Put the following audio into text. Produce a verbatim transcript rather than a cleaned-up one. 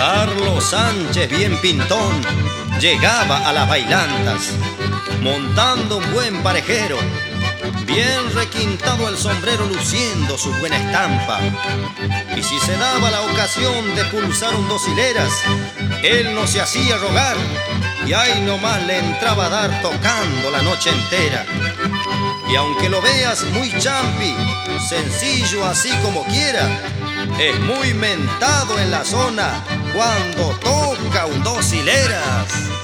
Carlos Sánchez, bien pintón, llegaba a las bailantas, montando un buen parejero, bien requintado el sombrero, luciendo su buena estampa. Y si se daba la ocasión de pulsar un dos hileras, él no se hacía rogar, y ahí nomás le entraba a dar tocando la noche entera. Y aunque lo veas muy champi, sencillo así como quiera, es muy mentado en la zona cuando toca un dos hileras.